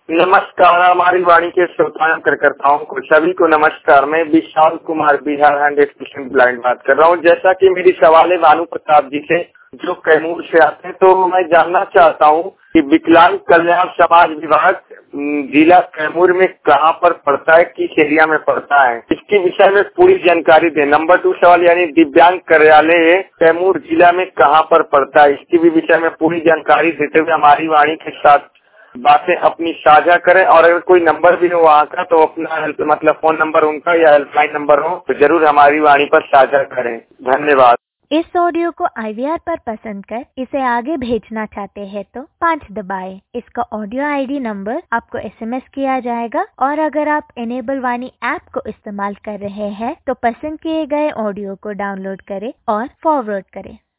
नमस्कार, हमारी वाणी के श्रोताओं कार्यकर्ताओं को सभी को नमस्कार। मैं विशाल कुमार बिहार 100% ब्लाइंड बात कर रहा हूँ। जैसा कि मेरी सवाल है भानु प्रताप जी से, जो कैमूर से आते हैं, तो मैं जानना चाहता हूँ कि विकलांग कल्याण समाज विभाग जिला कैमूर में कहाँ पर पड़ता है, किस एरिया में पड़ता है, इसके विषय में पूरी जानकारी दें। नंबर 2 सवाल यानी दिव्यांग कार्यालय कैमूर जिला में कहाँ पर पड़ता है, इसकी भी विषय में पूरी जानकारी देते हुए हमारी वाणी के साथ बातें अपनी साझा करें। और अगर कोई नंबर भी हो वहाँ का तो अपना मतलब फोन नंबर उनका या हेल्पलाइन नंबर हो तो जरूर हमारी वाणी पर साझा करें। धन्यवाद। इस ऑडियो को IVR पर पसंद कर इसे आगे भेजना चाहते हैं तो 5 दबाएं। इसका ऑडियो ID नंबर आपको SMS किया जाएगा। और अगर आप इनेबल वाणी ऐप को इस्तेमाल कर रहे हैं तो पसंद किए गए ऑडियो को डाउनलोड करें और फॉरवर्ड करें।